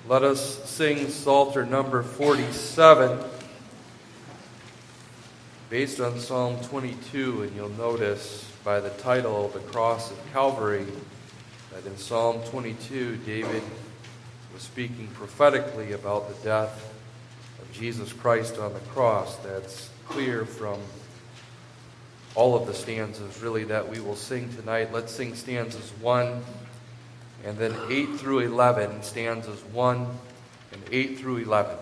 Let us sing Psalter number 47, based on Psalm 22, and you'll notice by the title, The Cross of Calvary, that in Psalm 22, David was speaking prophetically about the death of Jesus Christ on the cross. That's clear from all of the stanzas, really, that we will sing tonight. Let's sing stanzas 1 and then 8 through 11, stanzas 1 and 8 through 11.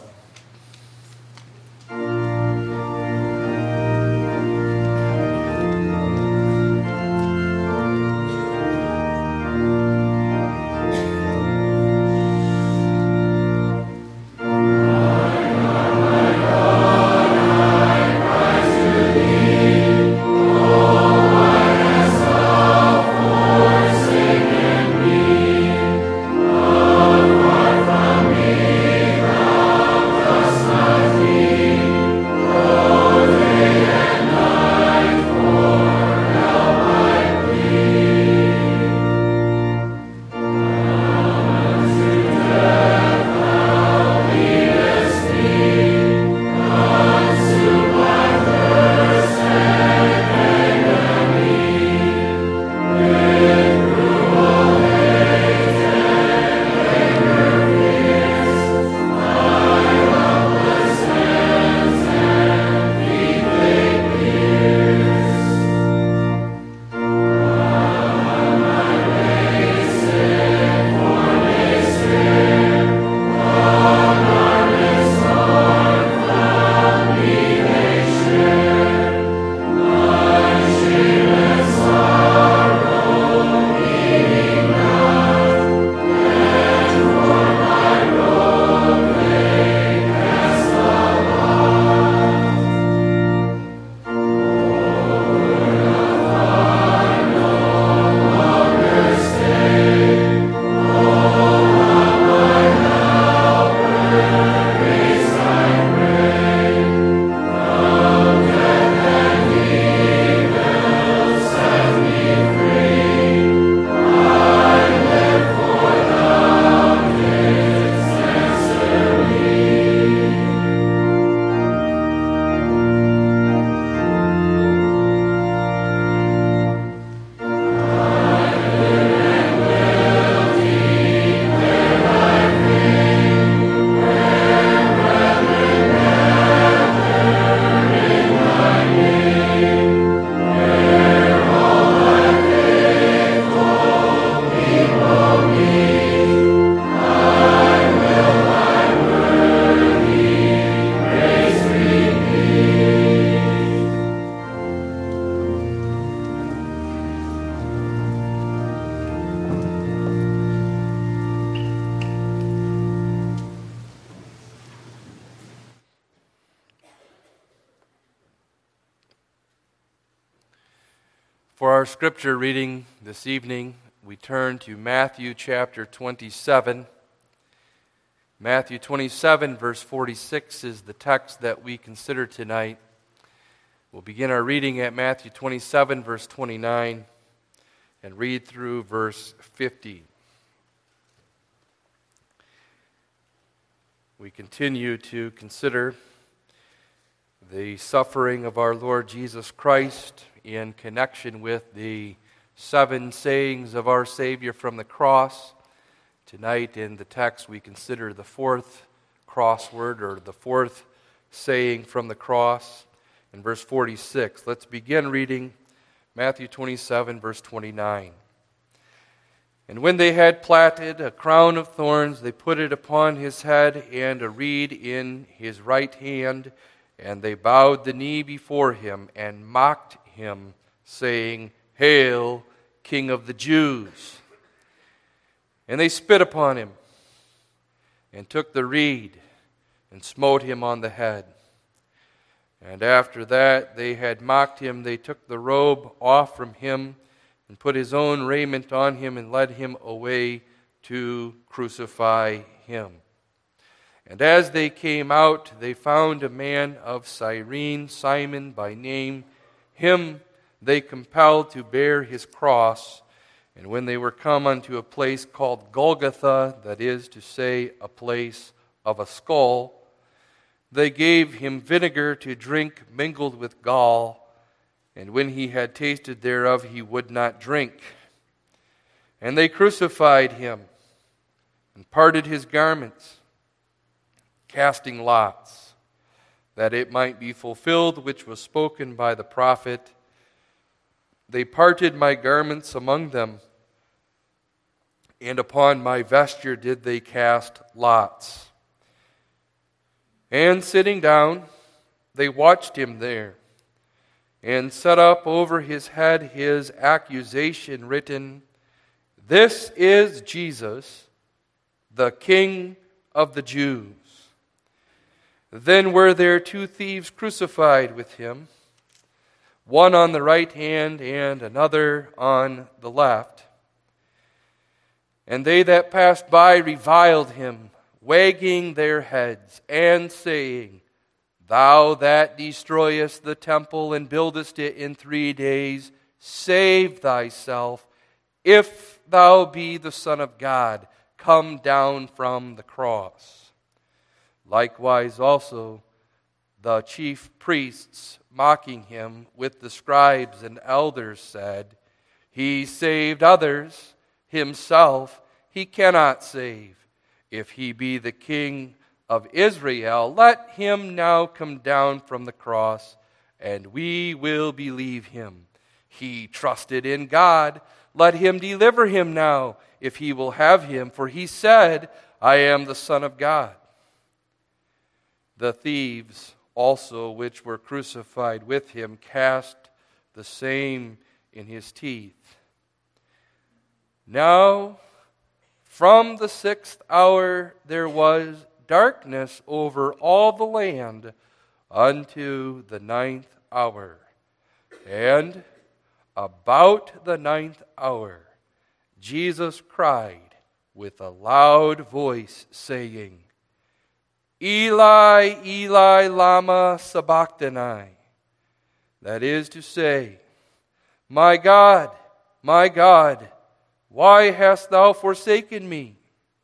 For our scripture reading this evening, we turn to Matthew chapter 27. Matthew 27, verse 46 is the text that we consider tonight. We'll begin our reading at Matthew 27, verse 29, and read through verse 50. We continue to consider the suffering of our Lord Jesus Christ in connection with the 7 sayings of our Savior from the cross. Tonight in the text we consider the 4th crossword, or the 4th saying from the cross in verse 46. Let's begin reading Matthew 27, verse 29. And when they had platted a crown of thorns, they put it upon his head, and a reed in his right hand, and they bowed the knee before him and mocked him, saying, Hail, King of the Jews! And they spit upon him, and took the reed, and smote him on the head. And after that they had mocked him, they took the robe off from him, and put his own raiment on him, and led him away to crucify him. And as they came out, they found a man of Cyrene, Simon by name. Him they compelled to bear his cross, And when they were come unto a place called Golgotha, that is to say, a place of a skull, they gave him vinegar to drink mingled with gall, and when he had tasted thereof, he would not drink. And they crucified him, and parted his garments, casting lots, that it might be fulfilled which was spoken by the prophet, they parted my garments among them, and upon my vesture did they cast lots. And sitting down, they watched him there, and set up over his head his accusation written, This is Jesus, the King of the Jews. Then were there two thieves crucified with him, one on the right hand and another on the left. And they that passed by reviled him, wagging their heads, and saying, Thou that destroyest the temple and buildest it in 3 days, save thyself. If thou be the Son of God, come down from the cross. Likewise also the chief priests, mocking him with the scribes and elders, said, He saved others, himself he cannot save. If he be the King of Israel, let him now come down from the cross, and we will believe him. He trusted in God. Let him deliver him now, if he will have him, for he said, I am the Son of God. The thieves also which were crucified with him cast the same in his teeth. Now, from the 6th hour there was darkness over all the land unto the 9th hour. And about the 9th hour, Jesus cried with a loud voice, saying, Eli, Eli, lama sabachthani. That is to say, my God, why hast thou forsaken me?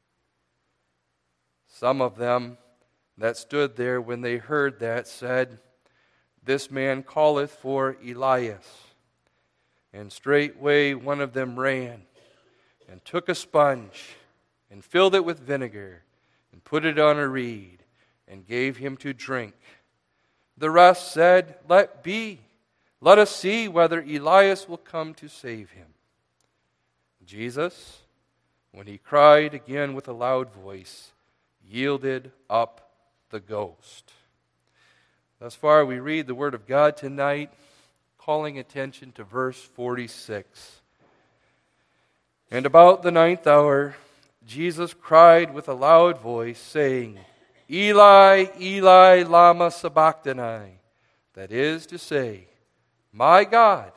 Some of them that stood there when they heard that said, This man calleth for Elias. And straightway one of them ran and took a sponge and filled it with vinegar and put it on a reed and gave him to drink. The rest said, Let be. Let us see whether Elias will come to save him. Jesus, when he cried again with a loud voice, yielded up the ghost. Thus far we read the Word of God tonight, calling attention to verse 46. And about the 9th hour, Jesus cried with a loud voice, saying, Eli, Eli, lama sabachthani. That is to say, my God,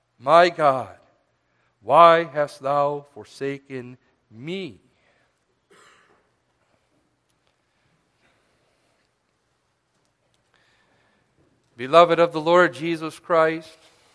why hast thou forsaken me? Beloved of the Lord Jesus Christ,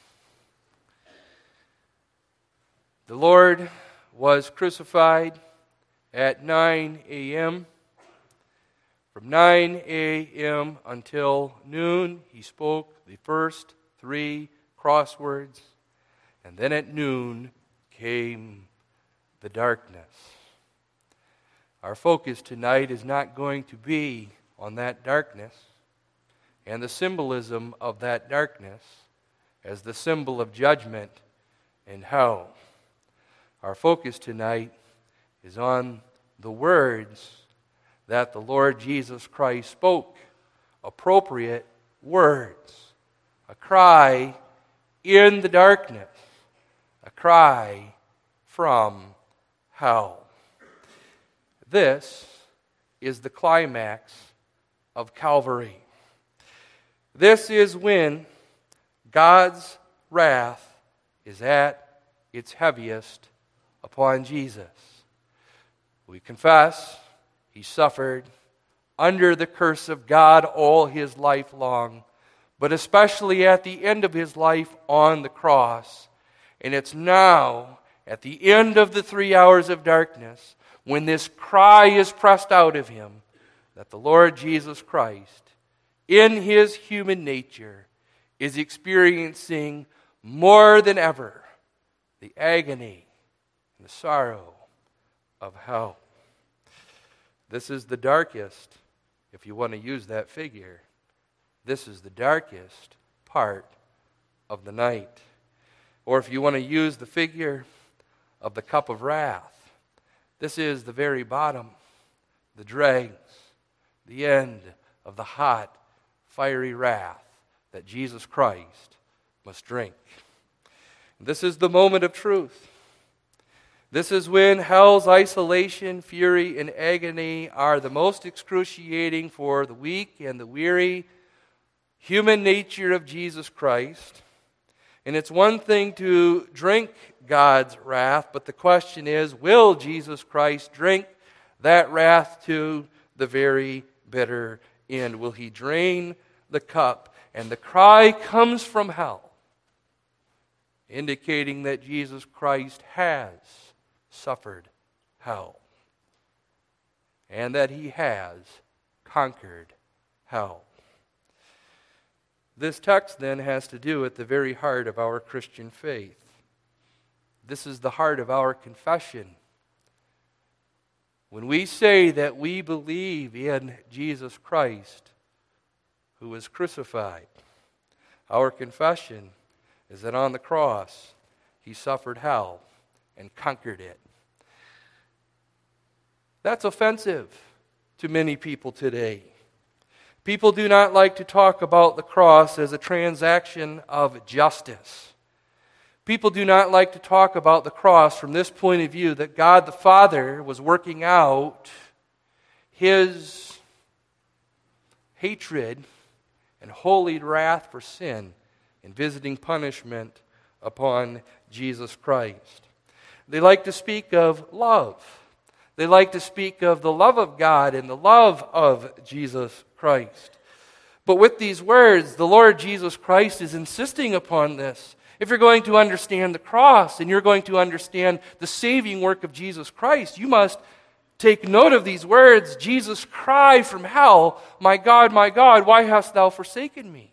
the Lord was crucified at 9 a.m. From 9 a.m. until noon, he spoke the first 3 crosswords, and then at noon came the darkness. Our focus tonight is not going to be on that darkness and the symbolism of that darkness as the symbol of judgment and hell. Our focus tonight is on the words that the Lord Jesus Christ spoke, appropriate words, a cry in the darkness, a cry from hell. This is the climax of Calvary. This is when God's wrath is at its heaviest upon Jesus. We confess he suffered under the curse of God all his life long, but especially at the end of his life on the cross. And it's now at the end of the 3 hours of darkness, when this cry is pressed out of him, that the Lord Jesus Christ, in his human nature, is experiencing more than ever the agony and the sorrow of hell. This is the darkest, if you want to use that figure, this is the darkest part of the night. Or if you want to use the figure of the cup of wrath, this is the very bottom, the dregs, the end of the hot, fiery wrath that Jesus Christ must drink. This is the moment of truth. This is when hell's isolation, fury, and agony are the most excruciating for the weak and the weary human nature of Jesus Christ. And it's one thing to drink God's wrath, but the question is, will Jesus Christ drink that wrath to the very bitter end? Will he drain the cup? And the cry comes from hell, indicating that Jesus Christ has suffered hell, and that he has conquered hell. This text then has to do with the very heart of our Christian faith. This is the heart of our confession. When we say that we believe in Jesus Christ, who was crucified, our confession is that on the cross, he suffered hell and conquered it. That's offensive to many people today. People do not like to talk about the cross as a transaction of justice. People do not like to talk about the cross from this point of view, that God the Father was working out his hatred and holy wrath for sin and visiting punishment upon Jesus Christ. They like to speak of love. They like to speak of the love of God and the love of Jesus Christ. But with these words, the Lord Jesus Christ is insisting upon this. If you're going to understand the cross and you're going to understand the saving work of Jesus Christ, you must take note of these words. Jesus cried from hell, my God, why hast thou forsaken me?"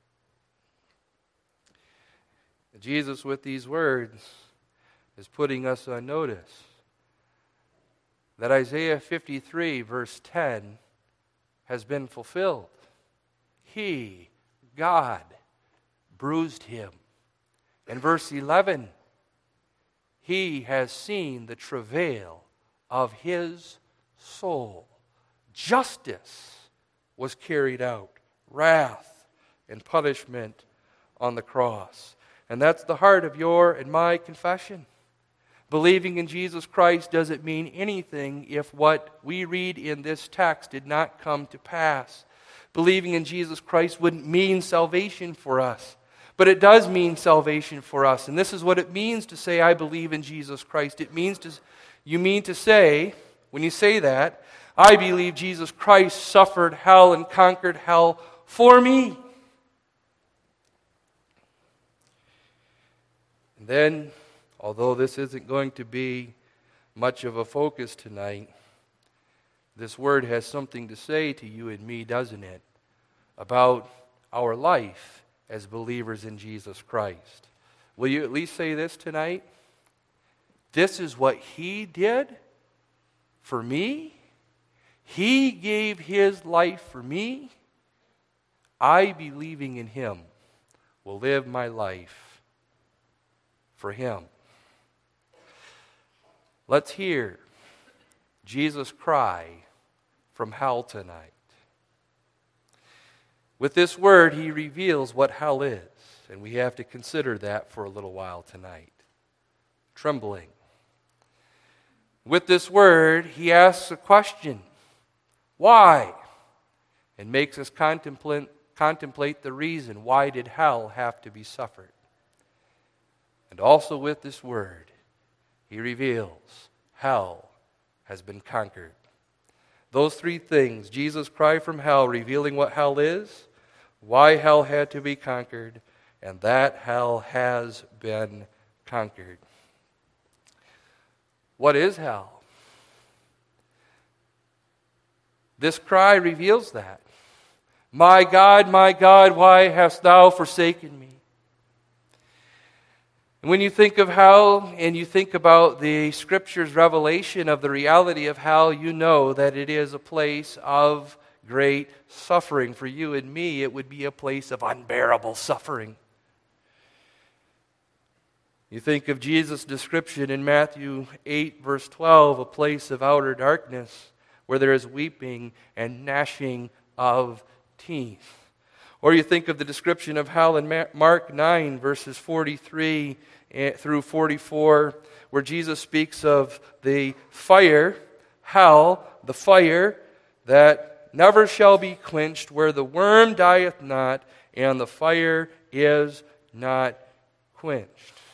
Jesus, with these words, is putting us on notice that Isaiah 53, verse 10, has been fulfilled. He, God, bruised him. And verse 11, he has seen the travail of his soul. Justice was carried out, wrath and punishment on the cross. And that's the heart of your and my confession. Believing in Jesus Christ doesn't mean anything if what we read in this text did not come to pass. Believing in Jesus Christ wouldn't mean salvation for us, but it does mean salvation for us. And this is what it means to say, I believe in Jesus Christ. You mean to say, when you say that, I believe Jesus Christ suffered hell and conquered hell for me. And then, although this isn't going to be much of a focus tonight, this word has something to say to you and me, doesn't it? About our life as believers in Jesus Christ. Will you at least say this tonight? This is what he did for me. He gave his life for me. I, believing in him, will live my life for him. Let's hear Jesus cry from hell tonight. With this word, he reveals what hell is, and we have to consider that for a little while tonight. Trembling. With this word, he asks a question. Why? And makes us contemplate the reason. Why did hell have to be suffered? And also with this word, he reveals hell has been conquered. Those three things, Jesus' cry from hell, revealing what hell is, why hell had to be conquered, and that hell has been conquered. What is hell? This cry reveals that. My God, why hast thou forsaken me? And when you think of hell and you think about the Scripture's revelation of the reality of hell, you know that it is a place of great suffering. For you and me, it would be a place of unbearable suffering. You think of Jesus' description in Matthew 8, verse 12, a place of outer darkness where there is weeping and gnashing of teeth. Or you think of the description of hell in Mark 9, verses 43 through 44, where Jesus speaks of the fire, hell, the fire that never shall be quenched, where the worm dieth not, and the fire is not quenched.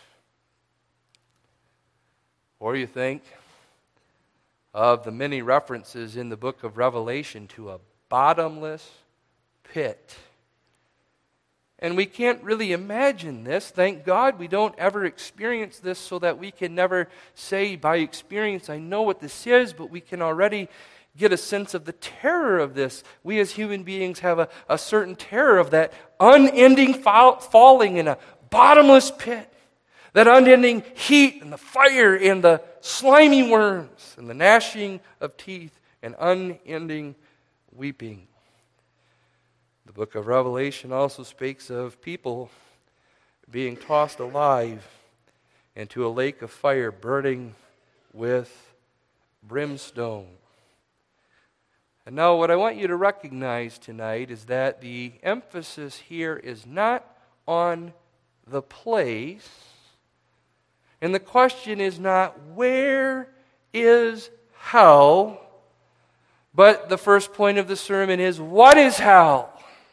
Or you think of the many references in the book of Revelation to a bottomless pit. And we can't really imagine this. Thank God we don't ever experience this, so that we can never say by experience, I know what this is, but we can already get a sense of the terror of this. We as human beings have a certain terror of that unending falling in a bottomless pit. That unending heat and the fire and the slimy worms and the gnashing of teeth and unending weeping. The book of Revelation also speaks of people being tossed alive into a lake of fire burning with brimstone. And now what I want you to recognize tonight is that the emphasis here is not on the place, and the question is not where is hell, but the first point of the sermon is what is hell?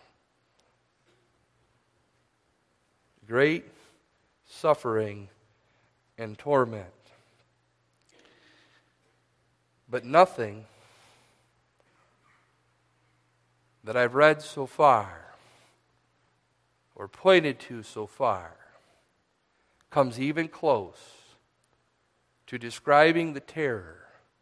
Great suffering and torment. But nothing that I've read so far or pointed to so far comes even close to describing the terror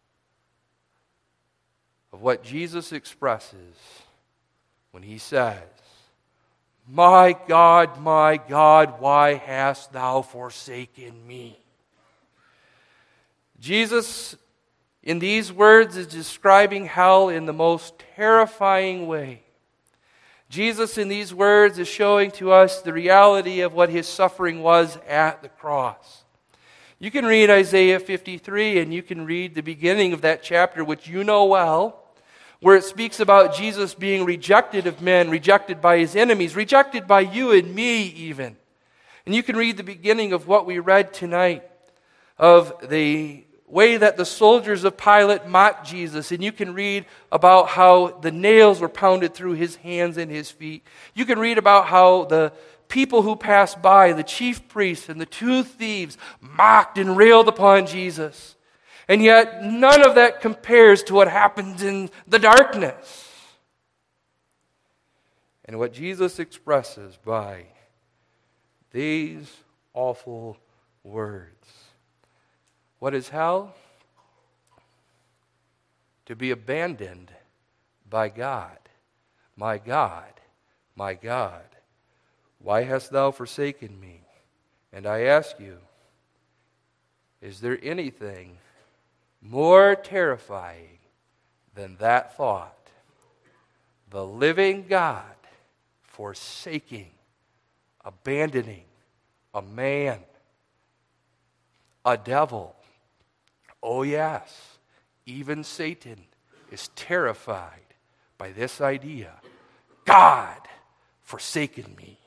of what Jesus expresses when he says, my God, why hast thou forsaken me? Jesus, in these words, is describing hell in the most terrifying way. Jesus, in these words, is showing to us the reality of what his suffering was at the cross. You can read Isaiah 53, and you can read the beginning of that chapter, which you know well, where it speaks about Jesus being rejected of men, rejected by his enemies, rejected by you and me even. And you can read the beginning of what we read tonight, of the way that the soldiers of Pilate mocked Jesus, and you can read about how the nails were pounded through his hands and his feet. You can read about how the people who passed by, the chief priests and the two thieves, mocked and railed upon Jesus. And yet, none of that compares to what happens in the darkness. And what Jesus expresses by these awful words. What is hell? To be abandoned by God. My God, why hast thou forsaken me? And I ask you, is there anything more terrifying than that thought? The living God forsaking, abandoning a man, a devil. Oh yes, even Satan is terrified by this idea. God forsaken me.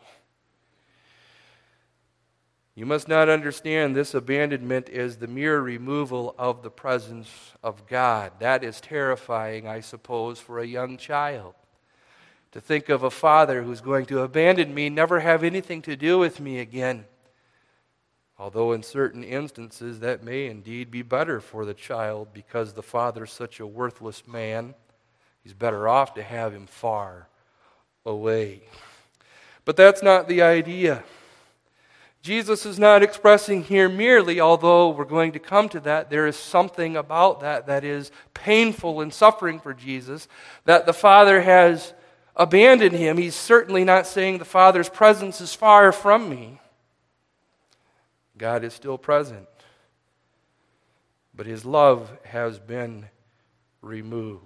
You must not understand this abandonment is the mere removal of the presence of God. That is terrifying, I suppose, for a young child. To think of a father who's going to abandon me, never have anything to do with me again. Although in certain instances that may indeed be better for the child because the father's such a worthless man. He's better off to have him far away. But that's not the idea. Jesus is not expressing here merely, although we're going to come to that, there is something about that that is painful and suffering for Jesus, that the Father has abandoned him. He's certainly not saying the Father's presence is far from me. God is still present, but his love has been removed.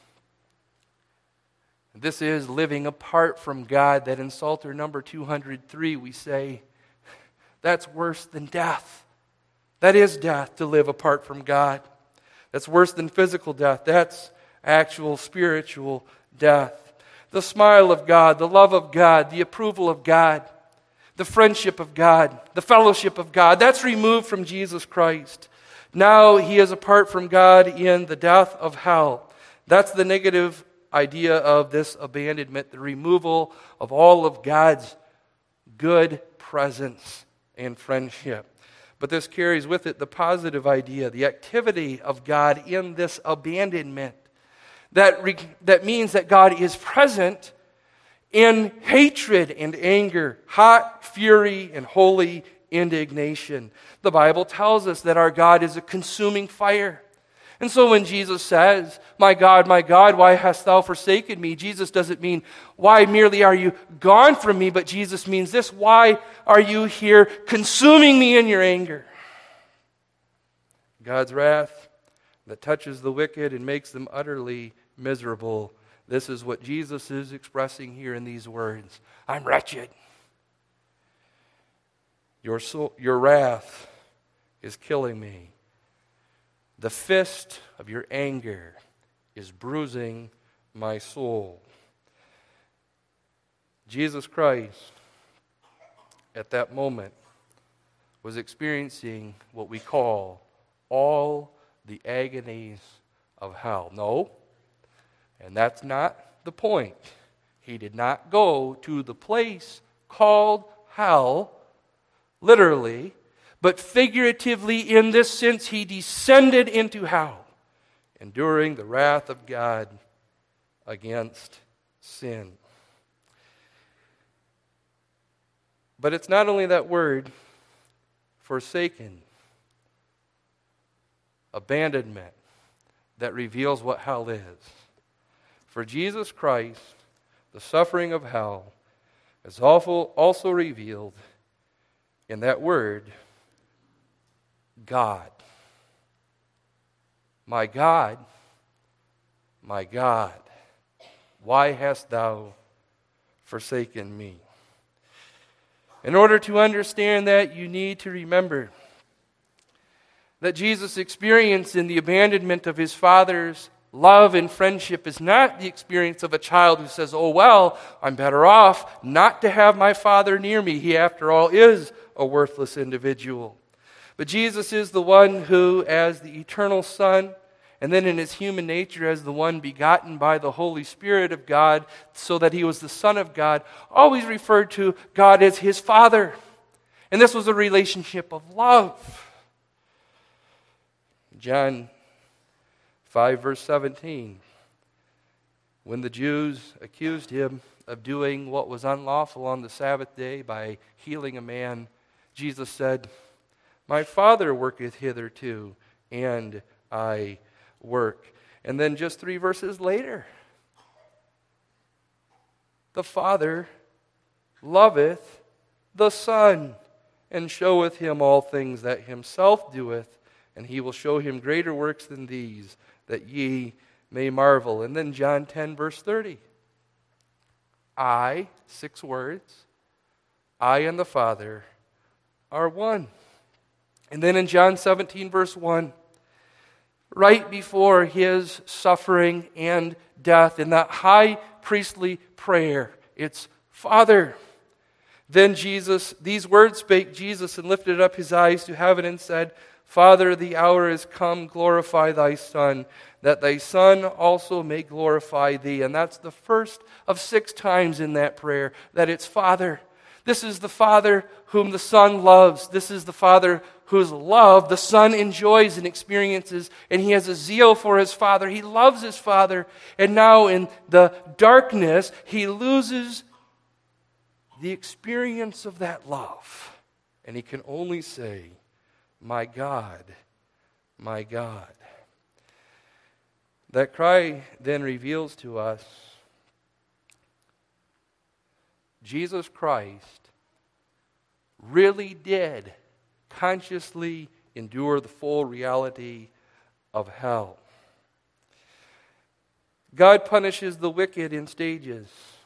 This is living apart from God, that in Psalter number 203 we say, that's worse than death. That is death, to live apart from God. That's worse than physical death. That's actual spiritual death. The smile of God, the love of God, the approval of God, the friendship of God, the fellowship of God, that's removed from Jesus Christ. Now he is apart from God in the death of hell. That's the negative idea of this abandonment, the removal of all of God's good presence and friendship. But this carries with it the positive idea, the activity of God in this abandonment. That means that God is present in hatred and anger, hot fury and holy indignation. The Bible tells us that our God is a consuming fire. And so when Jesus says, my God, why hast thou forsaken me?" Jesus doesn't mean, why merely are you gone from me? But Jesus means this, why are you here consuming me in your anger? God's wrath that touches the wicked and makes them utterly miserable. This is what Jesus is expressing here in these words. I'm wretched. Your wrath is killing me. The fist of your anger is bruising my soul. Jesus Christ, at that moment, was experiencing what we call all the agonies of hell. No, and that's not the point. He did not go to the place called hell, literally, but figuratively, in this sense, he descended into hell, enduring the wrath of God against sin. But it's not only that word, forsaken, abandonment, that reveals what hell is. For Jesus Christ, the suffering of hell is also revealed in that word, God. My God, why hast thou forsaken me? In order to understand that, you need to remember that Jesus' experience in the abandonment of his Father's love and friendship is not the experience of a child who says, oh well, I'm better off not to have my Father near me. He, after all, is a worthless individual. But Jesus is the one who, as the eternal Son, and then in his human nature as the one begotten by the Holy Spirit of God, so that he was the Son of God, always referred to God as his Father. And this was a relationship of love. John 5, verse 17. When the Jews accused him of doing what was unlawful on the Sabbath day by healing a man, Jesus said, my Father worketh hitherto, and I work. And then just 3 verses later, the Father loveth the Son, and showeth him all things that himself doeth, and he will show him greater works than these, that ye may marvel. And then John 10, verse 30. I, 6 words, I and the Father are one. And then in John 17, verse 1, right before his suffering and death, in that high priestly prayer, it's Father. Then Jesus, these words spake Jesus, and lifted up his eyes to heaven and said, Father, the hour is come, glorify thy Son, that thy Son also may glorify thee. And that's the first of 6 times in that prayer, that it's Father. This is the Father whom the Son loves. This is the Father whose love the Son enjoys and experiences. And he has a zeal for his Father. He loves his Father. And now in the darkness, he loses the experience of that love. and he can only say, my God, my God. That cry then reveals to us Jesus Christ really did consciously endure the full reality of hell. God punishes the wicked in stages.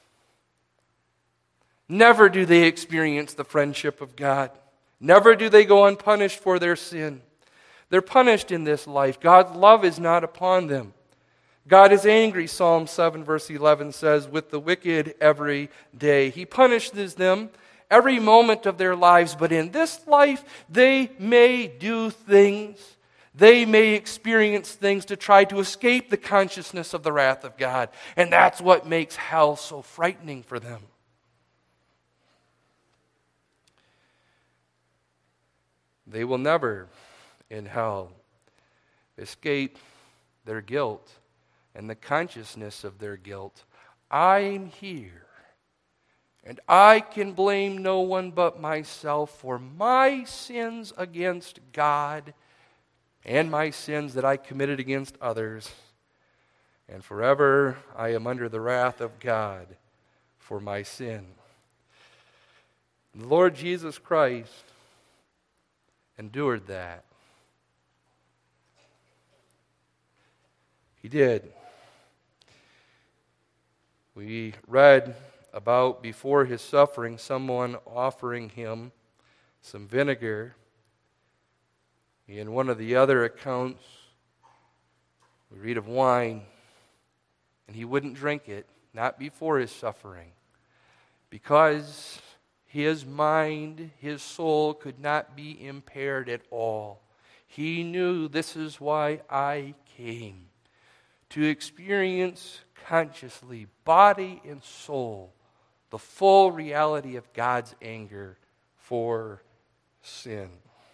Never do they experience the friendship of God. Never do they go unpunished for their sin. They're punished in this life. God's love is not upon them. God is angry, Psalm 7 verse 11 says, with the wicked every day. He punishes them every moment of their lives, but in this life they may do things, they may experience things to try to escape the consciousness of the wrath of God. And that's what makes hell so frightening for them. They will never in hell escape their guilt and the consciousness of their guilt. I'm here, and I can blame no one but myself for my sins against God and my sins that I committed against others. And forever I am under the wrath of God for my sin. The Lord Jesus Christ endured that. He did. We read about before his suffering someone offering him some vinegar. In one of the other accounts, we read of wine, and he wouldn't drink it, not before his suffering, because his mind, his soul could not be impaired at all. He knew, this is why I came, to experience consciously, body and soul, the full reality of God's anger for sin.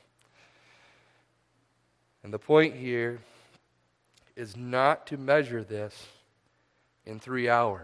And the point here is not to measure this in 3 hours.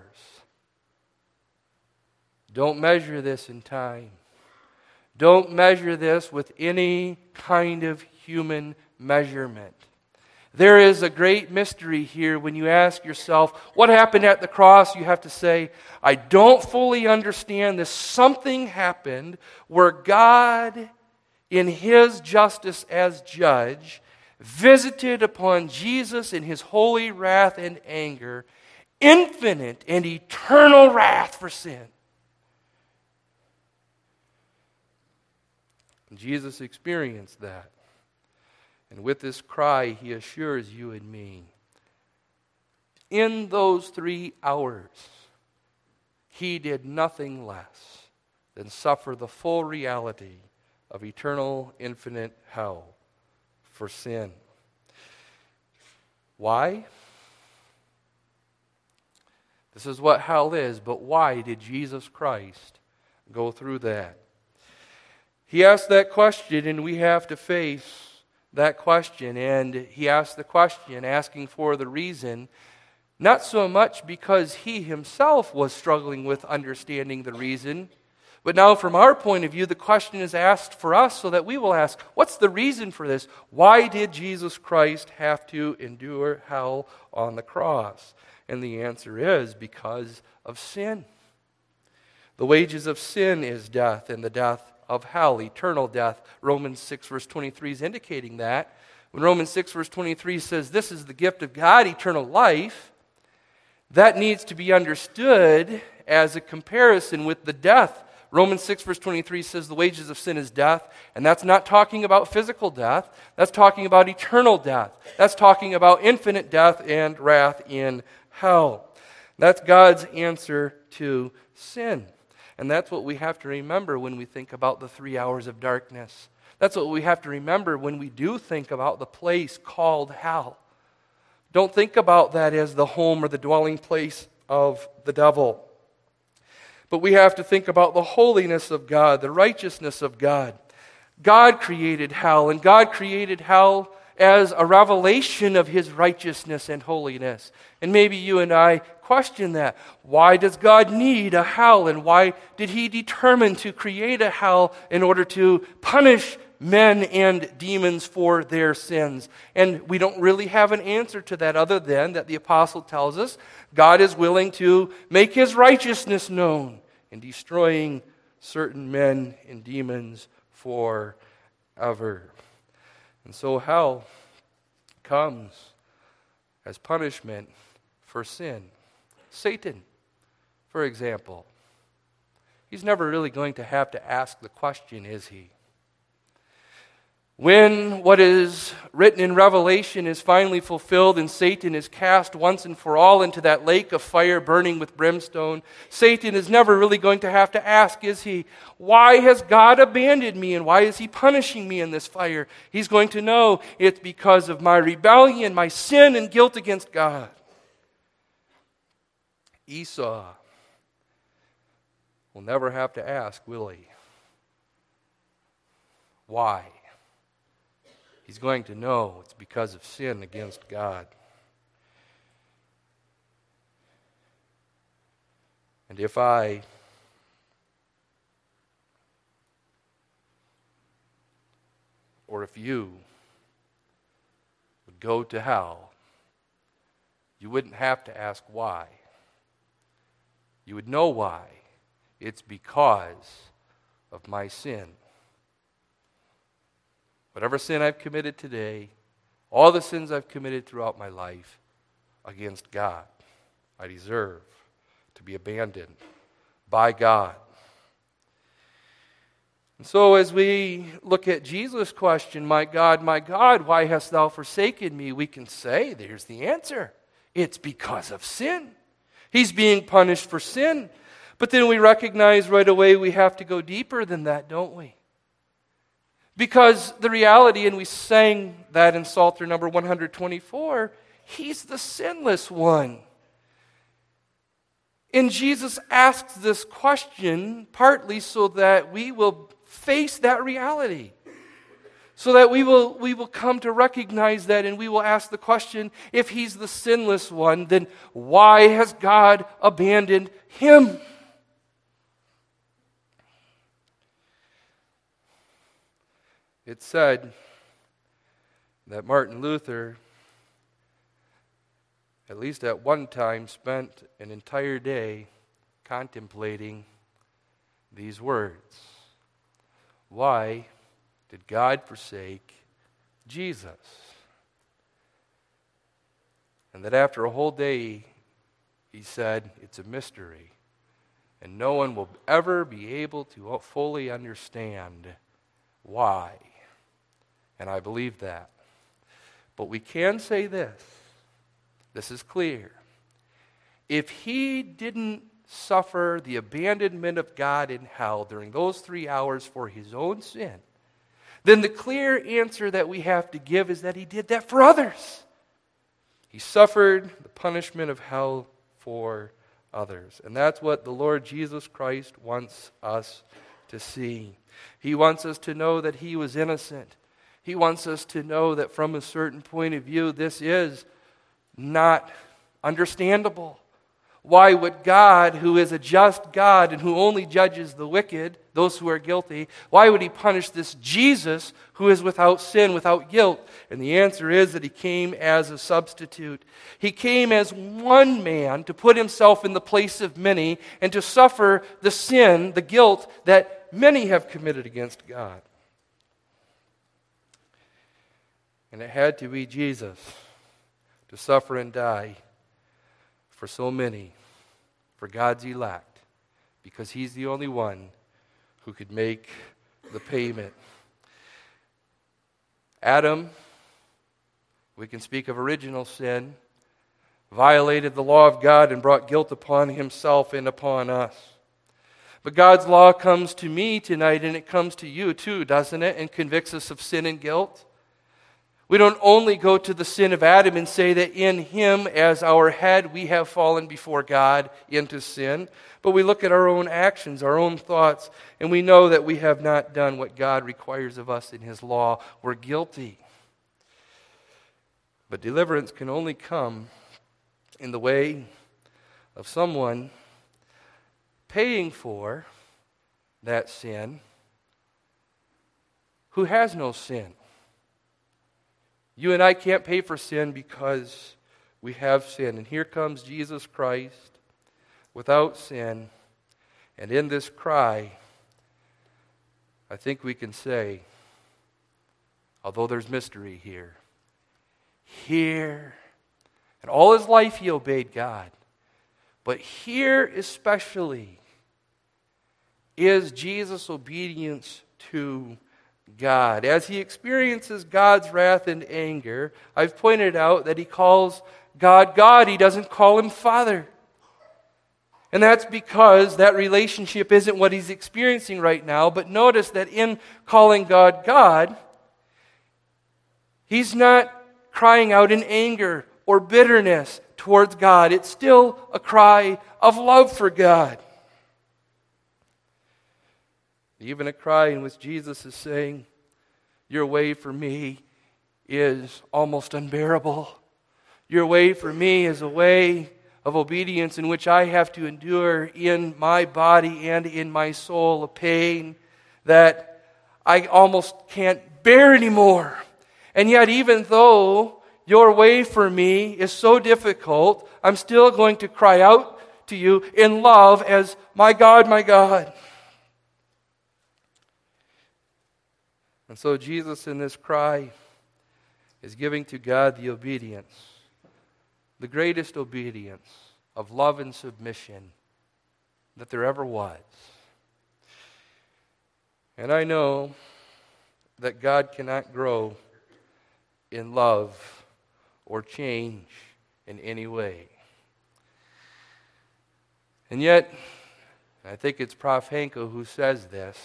Don't measure this in time. Don't measure this with any kind of human measurement. There is a great mystery here when you ask yourself, what happened at the cross? You have to say, I don't fully understand this. Something happened where God, in his justice as judge, visited upon Jesus in his holy wrath and anger, infinite and eternal wrath for sin. And Jesus experienced that. And with this cry, he assures you and me, in those 3 hours, he did nothing less than suffer the full reality of eternal, infinite hell for sin. Why? This is what hell is, but why did Jesus Christ go through that? He asked that question, and we have to face that question. And he asked the question, asking for the reason, not so much because he himself was struggling with understanding the reason, but now from our point of view, the question is asked for us so that we will ask, what's the reason for this? Why did Jesus Christ have to endure hell on the cross? And the answer is because of sin. The wages of sin is death, and the death of hell, eternal death. Romans 6 verse 23 is indicating that. When Romans 6 verse 23 says this is the gift of God, eternal life, that needs to be understood as a comparison with the death. Romans 6 verse 23 says the wages of sin is death, and that's not talking about physical death. That's talking about eternal death. That's talking about infinite death and wrath in hell. That's God's answer to sin. And that's what we have to remember when we think about the 3 hours of darkness. That's what we have to remember when we do think about the place called hell. Don't think about that as the home or the dwelling place of the devil. But we have to think about the holiness of God, the righteousness of God. God created hell, and God created hell as a revelation of His righteousness and holiness. And maybe you and I question that. Why does God need a hell? And why did He determine to create a hell in order to punish men and demons for their sins? And we don't really have an answer to that other than that the apostle tells us God is willing to make His righteousness known in destroying certain men and demons forever. And so hell comes as punishment for sin. Satan, for example, he's never really going to have to ask the question, is he? When what is written in Revelation is finally fulfilled and Satan is cast once and for all into that lake of fire burning with brimstone, Satan is never really going to have to ask, is he? Why has God abandoned me and why is He punishing me in this fire? He's going to know it's because of my rebellion, my sin and guilt against God. Esau will never have to ask, will he? Why? He's going to know it's because of sin against God. And if I or if you would go to hell, you wouldn't have to ask why. You would know why. It's because of my sin. Whatever sin I've committed today, all the sins I've committed throughout my life against God, I deserve to be abandoned by God. And so as we look at Jesus' question, my God, why hast thou forsaken me? We can say, there's the answer. It's because of sin. He's being punished for sin. But then we recognize right away we have to go deeper than that, don't we? Because the reality, and we sang that in Psalter number 124, He's the sinless one. And Jesus asks this question partly so that we will face that reality. So that we will come to recognize that, and we will ask the question, if He's the sinless one, then why has God abandoned Him? It's said that Martin Luther, at least at one time, spent an entire day contemplating these words. Why did God forsake Jesus? And that after a whole day, he said, it's a mystery. And no one will ever be able to fully understand why. And I believe that. But we can say this. This is clear. If He didn't suffer the abandonment of God in hell during those 3 hours for His own sin, then the clear answer that we have to give is that He did that for others. He suffered the punishment of hell for others. And that's what the Lord Jesus Christ wants us to see. He wants us to know that He was innocent. He wants us to know that from a certain point of view, this is not understandable. Why would God, who is a just God and who only judges the wicked, those who are guilty, why would He punish this Jesus who is without sin, without guilt? And the answer is that He came as a substitute. He came as one man to put Himself in the place of many and to suffer the sin, the guilt that many have committed against God. And it had to be Jesus to suffer and die for so many, for God's elect, because He's the only one who could make the payment. Adam, we can speak of original sin, violated the law of God and brought guilt upon himself and upon us. But God's law comes to me tonight, and it comes to you too, doesn't it? And convicts us of sin and guilt. We don't only go to the sin of Adam and say that in him as our head we have fallen before God into sin, but we look at our own actions, our own thoughts, and we know that we have not done what God requires of us in His law. We're guilty. But deliverance can only come in the way of someone paying for that sin who has no sin. You and I can't pay for sin because we have sin. And here comes Jesus Christ without sin. And in this cry, I think we can say, although there's mystery here, and all his life he obeyed God. But here especially is Jesus' obedience to God. As he experiences God's wrath and anger, I've pointed out that he calls God God. He doesn't call him Father. And that's because that relationship isn't what he's experiencing right now. But notice that in calling God God, he's not crying out in anger or bitterness towards God. It's still a cry of love for God. Even a cry in which Jesus is saying, your way for me is almost unbearable. Your way for me is a way of obedience in which I have to endure in my body and in my soul a pain that I almost can't bear anymore. And yet, even though your way for me is so difficult, I'm still going to cry out to you in love as, my God, my God. And so Jesus in this cry is giving to God the obedience, the greatest obedience of love and submission that there ever was. And I know that God cannot grow in love or change in any way. And yet, I think it's Prof. Hanko who says this,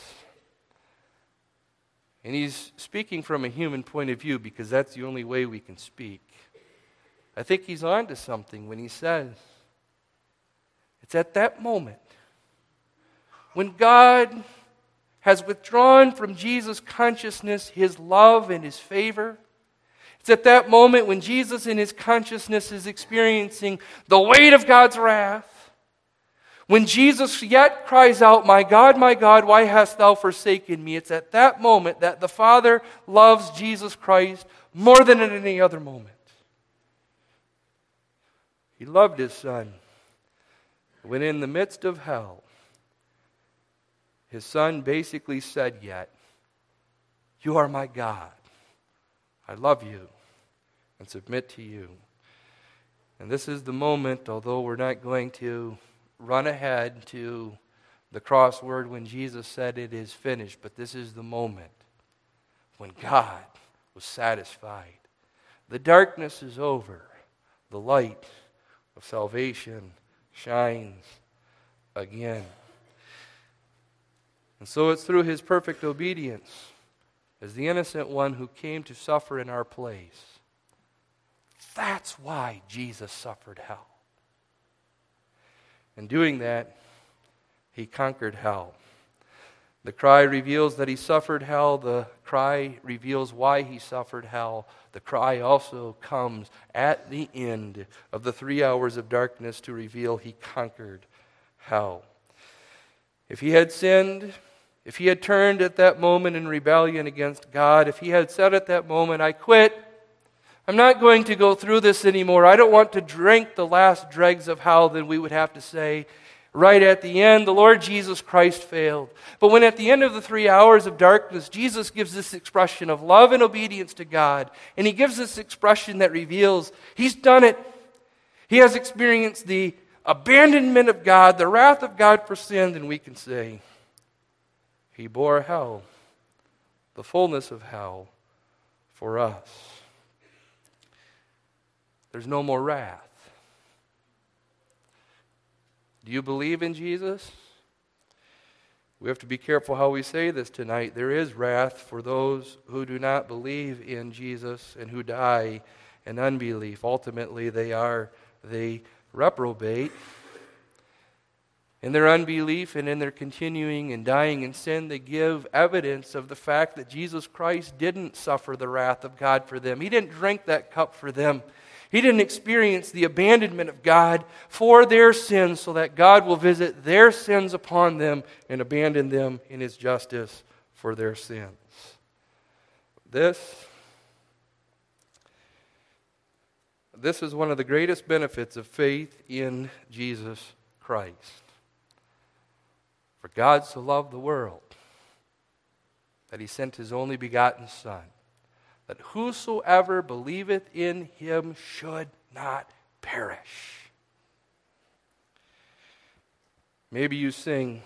and he's speaking from a human point of view because that's the only way we can speak. I think he's on to something when he says, it's at that moment when God has withdrawn from Jesus' consciousness his love and his favor. It's at that moment when Jesus in his consciousness is experiencing the weight of God's wrath. When Jesus yet cries out, my God, why hast thou forsaken me? It's at that moment that the Father loves Jesus Christ more than at any other moment. He loved his Son when in the midst of hell, his Son basically said yet, you are my God. I love you and submit to you. And this is the moment, although we're not going to run ahead to the crossword when Jesus said it is finished, but this is the moment when God was satisfied. The darkness is over. The light of salvation shines again. And so it's through his perfect obedience as the innocent one who came to suffer in our place. That's why Jesus suffered hell. In doing that, he conquered hell. The cry reveals that he suffered hell. The cry reveals why he suffered hell. The cry also comes at the end of the 3 hours of darkness to reveal he conquered hell. If he had sinned, if he had turned at that moment in rebellion against God, if he had said at that moment, I quit, I'm not going to go through this anymore, I don't want to drink the last dregs of hell, then we would have to say, right at the end, the Lord Jesus Christ failed. But when at the end of the 3 hours of darkness, Jesus gives this expression of love and obedience to God, and he gives this expression that reveals he's done it. He has experienced the abandonment of God, the wrath of God for sin, then we can say, he bore hell, the fullness of hell, for us. There's no more wrath. Do you believe in Jesus? We have to be careful how we say this tonight. There is wrath for those who do not believe in Jesus and who die in unbelief. Ultimately, they are the reprobate. In their unbelief and in their continuing and dying in sin, they give evidence of the fact that Jesus Christ didn't suffer the wrath of God for them. He didn't drink that cup for them. He didn't experience the abandonment of God for their sins so that God will visit their sins upon them and abandon them in His justice for their sins. This is one of the greatest benefits of faith in Jesus Christ. For God so loved the world that He sent His only begotten Son, that whosoever believeth in Him should not perish. Maybe you sing,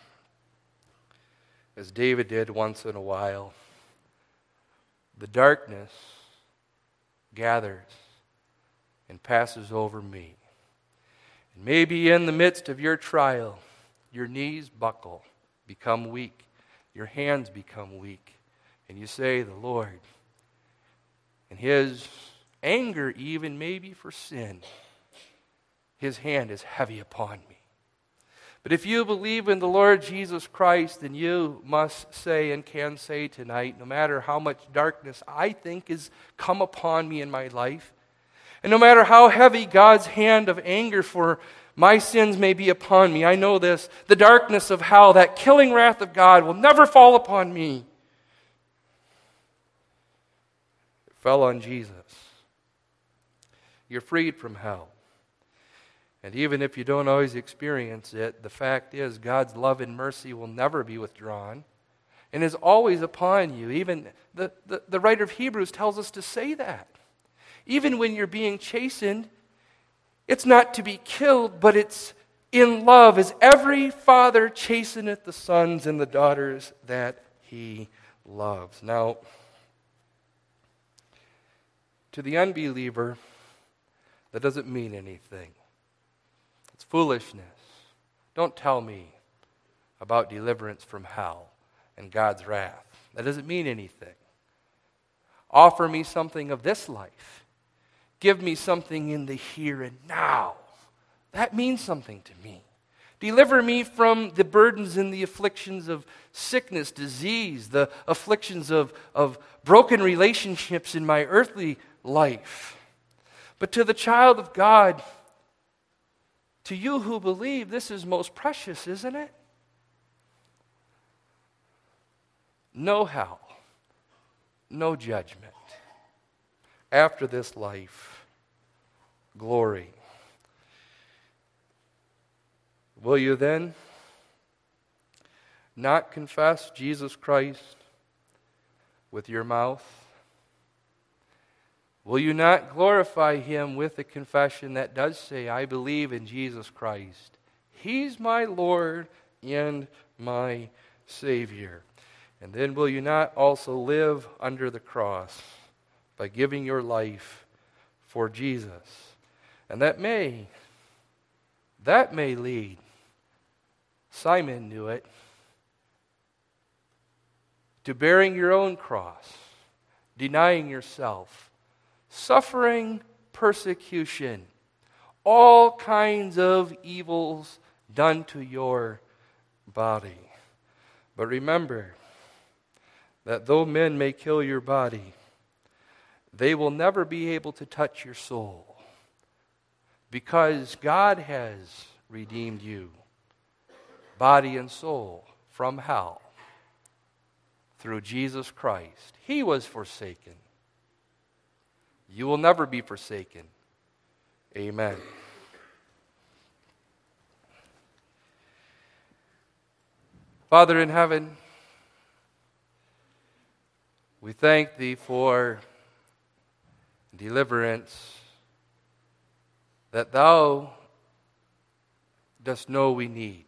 as David did once in a while, the darkness gathers and passes over me. And maybe in the midst of your trial, your knees buckle, become weak, your hands become weak, and you say, the Lord, in His anger even maybe for sin, His hand is heavy upon me. But if you believe in the Lord Jesus Christ, then you must say and can say tonight, no matter how much darkness I think has come upon me in my life, and no matter how heavy God's hand of anger for my sins may be upon me, I know this, the darkness of hell, that killing wrath of God will never fall upon me. It fell on Jesus. You're freed from hell. And even if you don't always experience it, the fact is God's love and mercy will never be withdrawn and is always upon you. Even the writer of Hebrews tells us to say that. Even when you're being chastened, it's not to be killed, but it's in love, as every father chasteneth the sons and the daughters that he loves. Now, to the unbeliever, that doesn't mean anything. It's foolishness. Don't tell me about deliverance from hell and God's wrath. That doesn't mean anything. Offer me something of this life. Give me something in the here and now. That means something to me. Deliver me from the burdens and the afflictions of sickness, disease, the afflictions of broken relationships in my earthly life. But to the child of God, to you who believe, this is most precious, isn't it? No hell, no judgment. After this life, glory. Will you then not confess Jesus Christ with your mouth? Will you not glorify Him with a confession that does say, I believe in Jesus Christ. He's my Lord and my Savior. And then will you not also live under the cross by giving your life for Jesus? And that may lead, Simon knew it, to bearing your own cross, denying yourself, suffering persecution, all kinds of evils done to your body. But remember that though men may kill your body, they will never be able to touch your soul, because God has redeemed you, body and soul, from hell through Jesus Christ. He was forsaken. You will never be forsaken. Amen. Father in heaven, we thank Thee for deliverance that Thou dost know we need.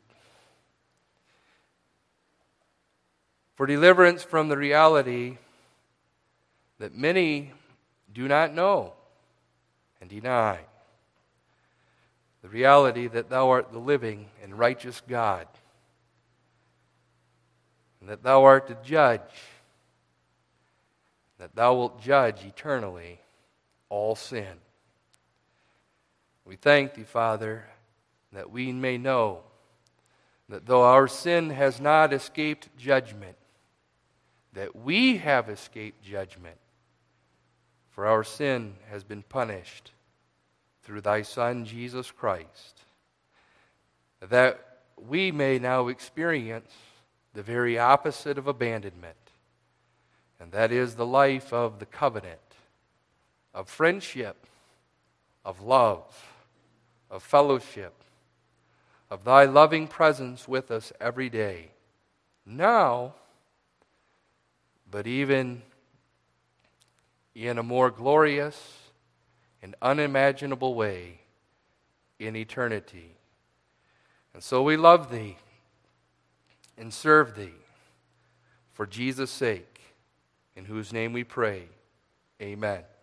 For deliverance from the reality that many do not know and deny. The reality that Thou art the living and righteous God, and that Thou art the judge, that Thou wilt judge eternally all sin. We thank Thee, Father, that we may know that though our sin has not escaped judgment, that we have escaped judgment, for our sin has been punished through thy Son, Jesus Christ, that we may now experience the very opposite of abandonment, and that is the life of the covenant, of friendship, of love, of fellowship, of thy loving presence with us every day, now, but even in a more glorious and unimaginable way in eternity. And so we love thee and serve thee for Jesus' sake, in whose name we pray. Amen.